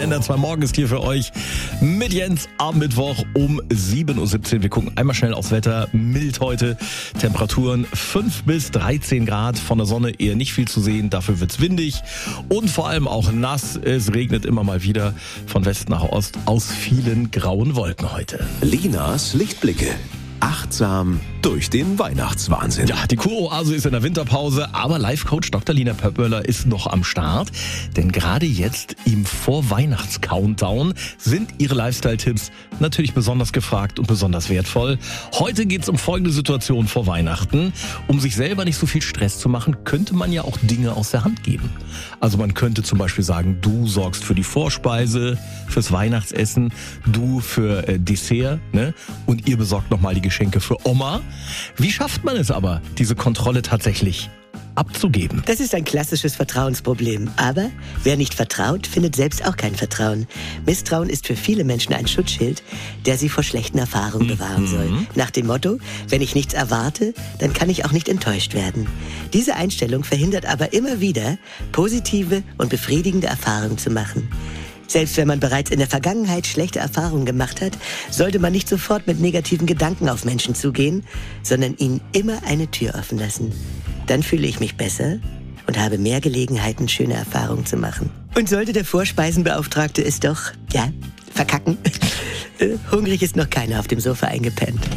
NDR 2 Morgen ist hier für euch mit Jens am Mittwoch um 7.17 Uhr. Wir gucken einmal schnell aufs Wetter. Mild heute. Temperaturen 5 bis 13 Grad. Von der Sonne eher nicht viel zu sehen. Dafür wird's windig und vor allem auch nass. Es regnet immer mal wieder von West nach Ost aus vielen grauen Wolken heute. Linas Lichtblicke. Achtsam durch den Weihnachtswahnsinn. Ja, die Kuroase ist in der Winterpause, aber Life-Coach Dr. Lina Pöppöller ist noch am Start. Denn gerade jetzt im Vorweihnachts-Countdown sind ihre Lifestyle-Tipps natürlich besonders gefragt und besonders wertvoll. Heute geht's um folgende Situation vor Weihnachten. Um sich selber nicht so viel Stress zu machen, könnte man ja auch Dinge aus der Hand geben. Also man könnte zum Beispiel sagen, du sorgst für die Vorspeise, fürs Weihnachtsessen, du für Dessert, ne? Und ihr besorgt nochmal die Geschenke für Oma. Wie schafft man es aber, diese Kontrolle tatsächlich abzugeben? Das ist ein klassisches Vertrauensproblem. Aber wer nicht vertraut, findet selbst auch kein Vertrauen. Misstrauen ist für viele Menschen ein Schutzschild, der sie vor schlechten Erfahrungen bewahren soll. Nach dem Motto, wenn ich nichts erwarte, dann kann ich auch nicht enttäuscht werden. Diese Einstellung verhindert aber immer wieder, positive und befriedigende Erfahrungen zu machen. Selbst wenn man bereits in der Vergangenheit schlechte Erfahrungen gemacht hat, sollte man nicht sofort mit negativen Gedanken auf Menschen zugehen, sondern ihnen immer eine Tür offen lassen. Dann fühle ich mich besser und habe mehr Gelegenheiten, schöne Erfahrungen zu machen. Und sollte der Vorspeisenbeauftragte es doch, verkacken, hungrig ist noch keiner auf dem Sofa eingepennt.